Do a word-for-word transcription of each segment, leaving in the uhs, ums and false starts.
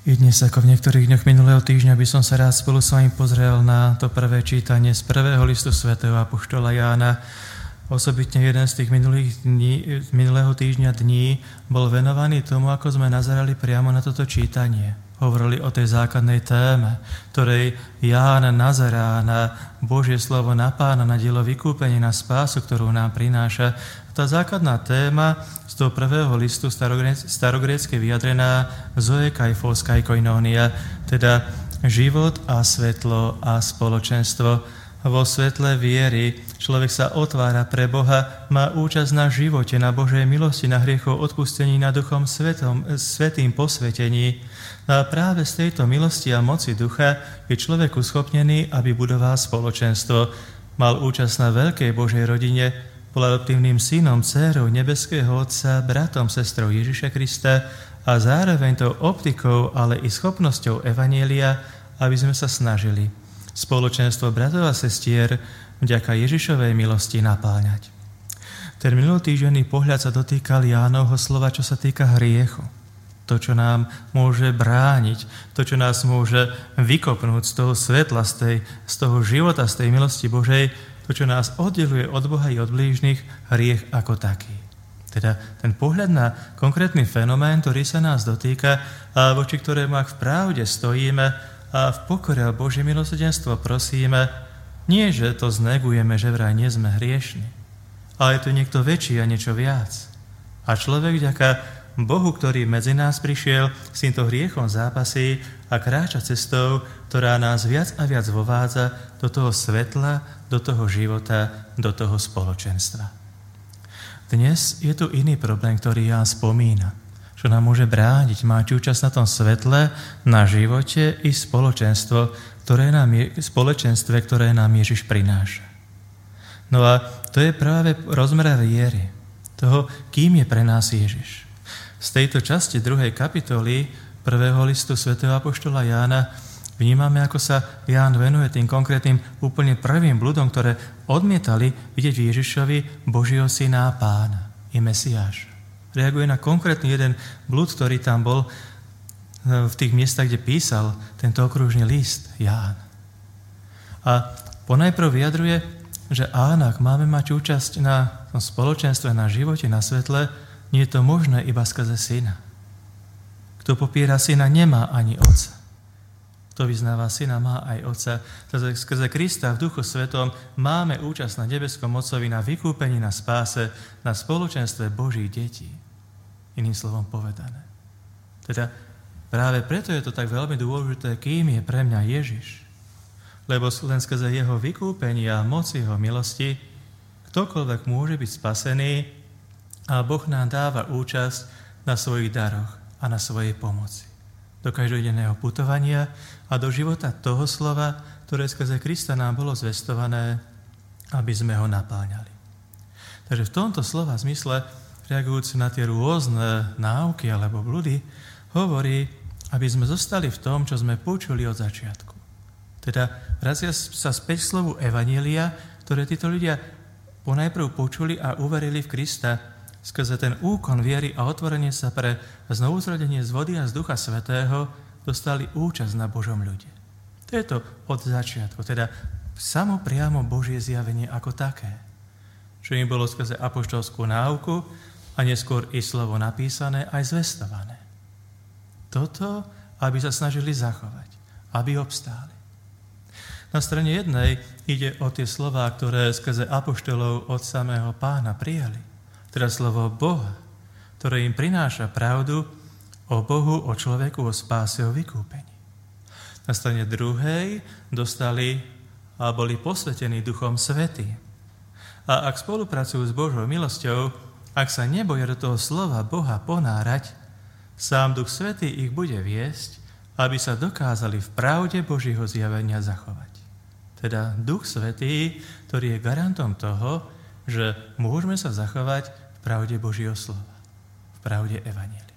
I dnes, ako v niektorých dňoch minulého týždňa, by som sa rád spolu s vami pozrel na to prvé čítanie z prvého listu svätého apoštola Jána. Osobitne jeden z tých minulých dní, minulého týždňa dní bol venovaný tomu, ako sme nazerali priamo na toto čítanie. Hovorili o tej základnej téme, ktorej Ján nazerá na Božie slovo, na Pána, na dielo vykúpenia, na spásu, ktorú nám prináša. Tá základná téma z toho prvého listu starogrécky vyjadrená Zoe Kaifos Kaikoinonia, teda život a svetlo a spoločenstvo. Vo svetle viery človek sa otvára pre Boha, má účasť na živote, na Božej milosti, na hriechov odpustení, na Duchom svetom, svetým posvetení. A práve z tejto milosti a moci ducha je človek uschopnený, aby budoval spoločenstvo. Mal účasť na veľkej Božej rodine, bol adoptívnym synom, dcérou nebeského Otca, bratom, sestrou Ježiša Krista a zároveň tou optikou, ale i schopnosťou evanjelia, aby sme sa snažili spoločenstvo bratov a sestier vďaka Ježišovej milosti napáľať. Ten minulotýždenný pohľad sa dotýkal Jánovho slova, čo sa týka hriechu. To, čo nám môže brániť, to, čo nás môže vykopnúť z toho svetla, z, tej, z toho života, z tej milosti Božej, to, čo nás oddeluje od Boha i od blížnych, hriech ako taký. Teda ten pohľad na konkrétny fenomén, ktorý sa nás dotýka a voči ktorému, ak v pravde stojíme a v pokore a Božie milosrdenstvo prosíme, nie, že to znegujeme, že vraj nie sme hriešni, ale je tu niekto väčší a niečo viac. A človek vďaka Bohu, ktorý medzi nás prišiel, s týmto hriechom zápasí a kráča cestou, ktorá nás viac a viac vovádza do toho svetla, do toho života, do toho spoločenstva. Dnes je tu iný problém, ktorý Ján spomína, čo nám môže brániť, mať účasť na tom svetle, na živote i spoločenstvo, ktoré nám je, spoločenstve, ktoré nám Ježiš prináša. No a to je práve rozmer viery, toho, kým je pre nás Ježiš. Z tejto časti druhej kapitoly prvého listu svätého apoštola Jána vnímame, ako sa Ján venuje tým konkrétnym úplne prvým bludom, ktoré odmietali vidieť v Ježišovi Božieho syna a Pána i Mesiáša. Reaguje na konkrétny jeden blud, ktorý tam bol v tých miestach, kde písal tento okružný list Ján. A ponajprv vyjadruje, že áno, ak máme mať účasť na tom spoločenstve, na živote, na svetle, nie je to možné iba skrze syna. Kto popiera syna, nemá ani otca. Kto vyznáva syna, má aj otca. Skrze Krista v Duchu Svetom máme účasť na nebeskom Otcovi, na vykúpení, na spáse, na spoločenstve Božích detí. Iným slovom povedané. Teda práve preto je to tak veľmi dôležité, kým je pre mňa Ježiš. Lebo len skrze jeho vykúpení a moci jeho milosti ktokoľvek môže byť spasený a Boh nám dáva účasť na svojich daroch a na svojej pomoci. Do každodenného putovania a do života toho slova, ktoré skrze Krista nám bolo zvestované, aby sme ho napáňali. Takže v tomto slova zmysle, reagujúci na tie rôzne náuky alebo blúdy, hovorí, aby sme zostali v tom, čo sme počuli od začiatku. Teda vracia sa späť k slovu evanjelia, ktoré títo ľudia ponajprv počuli a uverili v Krista, skrze ten úkon viery a otvorenie sa pre znovuzrodenie z vody a z Ducha Svätého dostali účasť na Božom ľude. To je to od začiatku, teda samo priamo Božie zjavenie ako také, čo im bolo skrze apoštolskú náuku a neskôr i slovo napísané aj zvestované. Toto, aby sa snažili zachovať, aby obstáli. Na strane jednej ide o tie slová, ktoré skrze apoštolov od samého Pána prijali. Teda slovo Boha, ktoré im prináša pravdu o Bohu, o človeku, o spáse, o vykúpení. Na strane druhej dostali a boli posvetení Duchom Svätým. A ak spolupracujú s Božou milosťou, ak sa neboja do toho slova Boha ponárať, sám Duch Svätý ich bude viesť, aby sa dokázali v pravde Božieho zjavenia zachovať. Teda Duch Svätý, ktorý je garantom toho, že môžeme sa zachovať v pravde Božieho slova, v pravde evanjelia.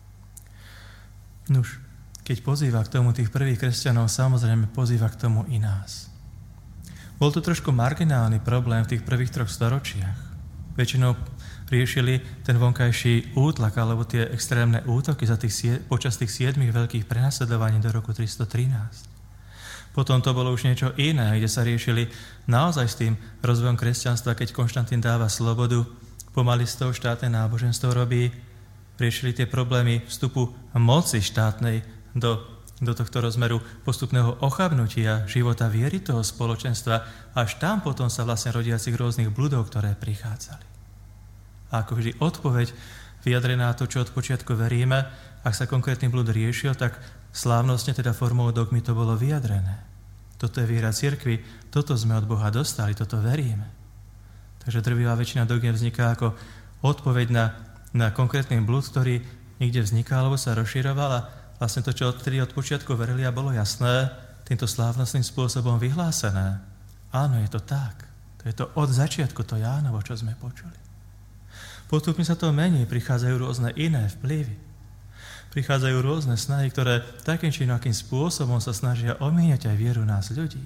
Nuž, keď pozýva k tomu tých prvých kresťanov, samozrejme pozýva k tomu i nás. Bol to trošku marginálny problém v tých prvých troch storočiach. Väčšinou riešili ten vonkajší útlak alebo tie extrémne útoky za tých, počas tých siedmých veľkých prenasledovaní do roku tristotrinásť. Potom to bolo už niečo iné, kde sa riešili naozaj s tým rozvojom kresťanstva, keď Konštantín dáva slobodu, pomaly z toho štátne náboženstvo robí, riešili tie problémy vstupu moci štátnej do, do tohto rozmeru postupného ochabnutia života viery toho spoločenstva, až tam potom sa vlastne rodiacich rôznych bludov, ktoré prichádzali. A ako vždy odpoveď vyjadrená to, čo od počiatku veríme, ak sa konkrétny blud riešil, tak slávnostne, teda formou dogmy, to bolo vyjadrené. Toto je viera cirkvi, toto sme od Boha dostali, toto veríme. Takže drvivá väčšina dogiem vzniká ako odpoveď na, na konkrétny blud, ktorý niekde vzniká alebo sa rozširoval a vlastne to, čo odtedy od počiatku verili a bolo jasné, týmto slávnostným spôsobom vyhlásené. Áno, je to tak. To je to od začiatku, to Jánovo, čo sme počuli. Postupne sa to mení, prichádzajú rôzne iné vplyvy. Prichádzajú rôzne snahy, ktoré takým či inakým spôsobom sa snažia omíňať aj vieru nás ľudí.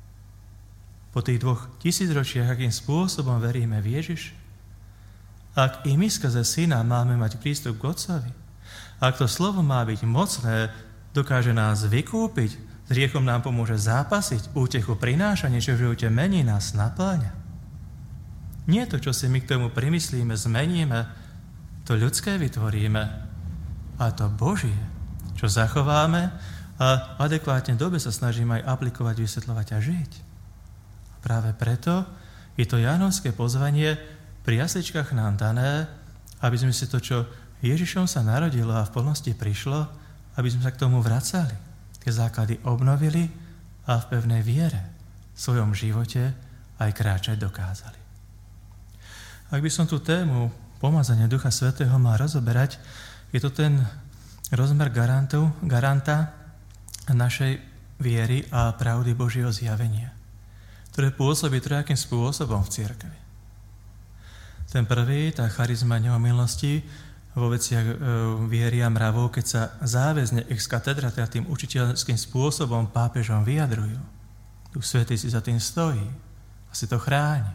Po tých dvoch tisícročiach, akým spôsobom veríme v Ježiš, ak i my skrze Syna máme mať prístup k Otcovi, ak to slovo má byť mocné, dokáže nás vykúpiť, s hriechom nám pomôže zápasiť, útechu prináša, niečo v živote mení, nás napĺňa. Nie to, čo si my k tomu primyslíme, zmeníme, to ľudské vytvoríme, a to Božie, čo zachováme a adekvátne dobe sa snažíme aj aplikovať, vysvetľovať a žiť. A práve preto je to Jánovské pozvanie pri jasličkách nám dané, aby sme si to, čo Ježišom sa narodilo a v plnosti prišlo, aby sme sa k tomu vracali, tie základy obnovili a v pevnej viere v svojom živote aj kráčať dokázali. Ak by som tú tému pomazania Ducha Svätého mal rozoberať, je to ten rozmer garantov, garanta našej viery a pravdy Božieho zjavenia, ktoré pôsobí trojakým spôsobom v cirkvi. Ten prvý, tá charizma neomylnosti vo veciach e, viery a mravov, keď sa záväzne ex katedra, teda tým učiteľským spôsobom pápežom vyjadrujú. Duch Svätý si za tým stojí a si to chráni.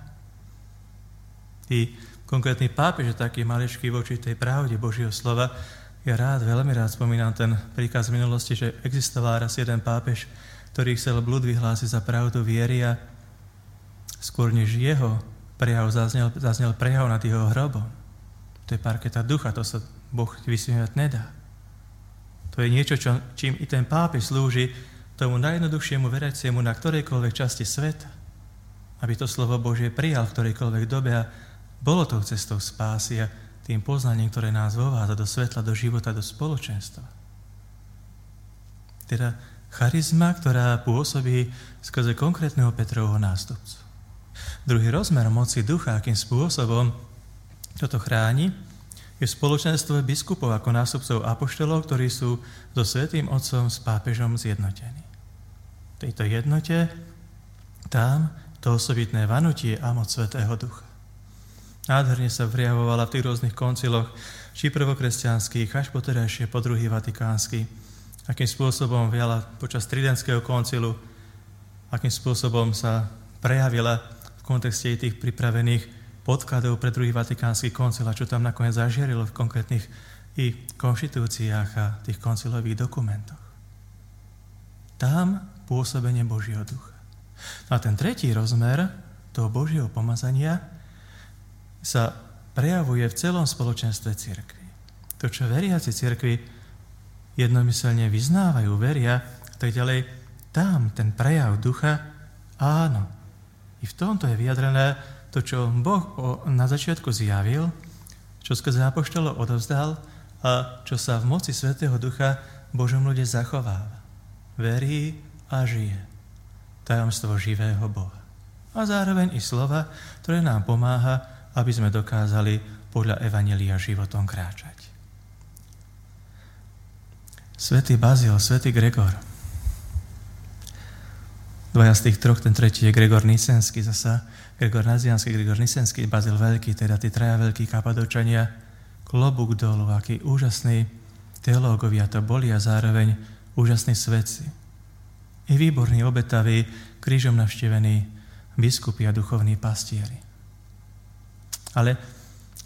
I konkrétny pápež je taký maličký voči tej pravde Božieho slova. Ja rád, veľmi rád spomínam ten príkaz v minulosti, že existoval raz jeden pápež, ktorý chcel blud vyhlásiť za pravdu viery a skôr než jeho prejav zaznel, zaznel prejav nad jeho hrobom. To je parketa ducha, to sa Boh vysmievať nedá. To je niečo, čo, čím i ten pápež slúži tomu najjednoduchšiemu veriaciemu na ktorejkoľvek časti sveta, aby to slovo Božie prijal v ktorejkoľvek dobe a bolo tou cestou spásy a tým poznaním, ktoré nás vovádza do svetla, do života, do spoločenstva. Teda charizma, ktorá pôsobí skrze konkrétneho Petrovho nástupcu. Druhý rozmer moci ducha, akým spôsobom toto chráni, je spoločenstvo biskupov ako nástupcov apoštolov, ktorí sú so Svätým Otcom s pápežom zjednotení. V tejto jednote tam to osobitné vanutie a moc Svätého Ducha. Nádherne sa prejavovala v tých rôznych konciloch, či prvokresťanských, až po terajšie, po druhý vatikánsky, akým spôsobom viala počas tridentského koncilu, akým spôsobom sa prejavila v kontexte tých pripravených podkladov pre druhý vatikánsky koncil a čo tam nakoniec zažiarilo v konkrétnych i konštitúciách a tých koncilových dokumentoch. Tam pôsobenie Božieho ducha. A ten tretí rozmer toho Božieho pomazania sa prejavuje v celom spoločenstve cirkvi. To, čo veriaci cirkvi jednomyselne vyznávajú, veria a tak ďalej, tam ten prejav ducha, áno. I v tomto je vyjadrené to, čo Boh na začiatku zjavil, čo skrze apoštolov odovzdal a čo sa v moci Svätého Ducha Božom ľude zachováva. Verí a žije. Tajomstvo živého Boha. A zároveň i slova, ktoré nám pomáha, aby sme dokázali podľa evanjelia životom kráčať. Svätý Bazil, svätý Gregor. Dvaja z tých troch, ten tretí je Gregor Nysenský, zasa Gregor Nazianský, Gregor Nysenský, Bazil Veľký, teda tí traja veľkí Kapadočania. Klobúk dolu, akí úžasní teológovia to boli a zároveň úžasní svetci. I výborní, obetaví, krížom navštevení biskupy a duchovní pastieri. Ale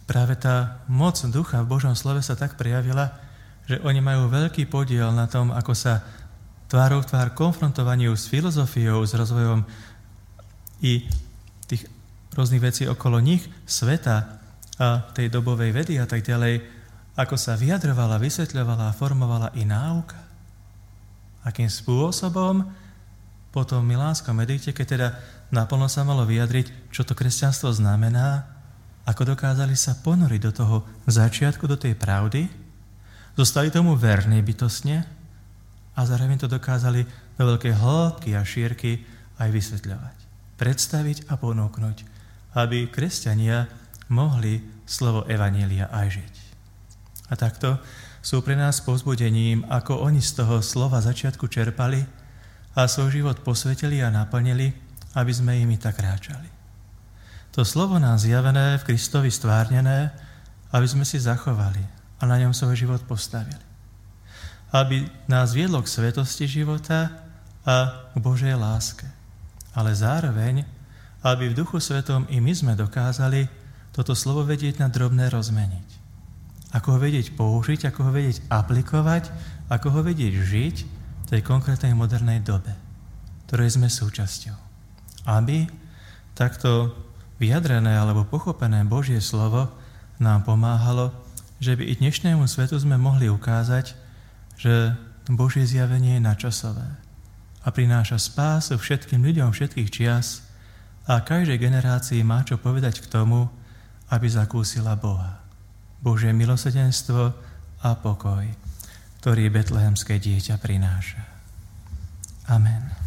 práve tá moc ducha v Božom slove sa tak prejavila, že oni majú veľký podiel na tom, ako sa tvárou v tvár konfrontovaniu s filozofiou, s rozvojom i tých rôznych vecí okolo nich, sveta a tej dobovej vedy a tak ďalej, ako sa vyjadrovala, vysvetľovala a formovala i náuka. Akým spôsobom po tom milánskom edikte, keď teda naplno sa malo vyjadriť, čo to kresťanstvo znamená, ako dokázali sa ponoriť do toho začiatku, do tej pravdy, zostali tomu verní bytostne a zároveň to dokázali do veľkej hĺbky a šírky aj vysvetľovať, predstaviť a ponúknuť, aby kresťania mohli slovo evanjelia aj žiť. A takto sú pre nás povzbudením, ako oni z toho slova začiatku čerpali a svoj život posvetili a naplnili, aby sme im tak kráčali. To slovo nám zjavené, v Kristovi stvárnené, aby sme si zachovali a na ňom svoj život postavili. Aby nás viedlo k svetosti života a k Božej láske. Ale zároveň, aby v Duchu Svetom i my sme dokázali toto slovo vedieť na drobné rozmeniť. Ako ho vedieť použiť, ako ho vedieť aplikovať, ako ho vedieť žiť v tej konkrétnej modernej dobe, ktorej sme súčasťou. Aby takto vyjadrené alebo pochopené Božie slovo nám pomáhalo, že by i dnešnému svetu sme mohli ukázať, že Božie zjavenie je načasové a prináša spásu všetkým ľuďom všetkých čias a každej generácii má čo povedať k tomu, aby zakúsila Boha. Božie milosrdenstvo a pokoj, ktorý betlehemské dieťa prináša. Amen.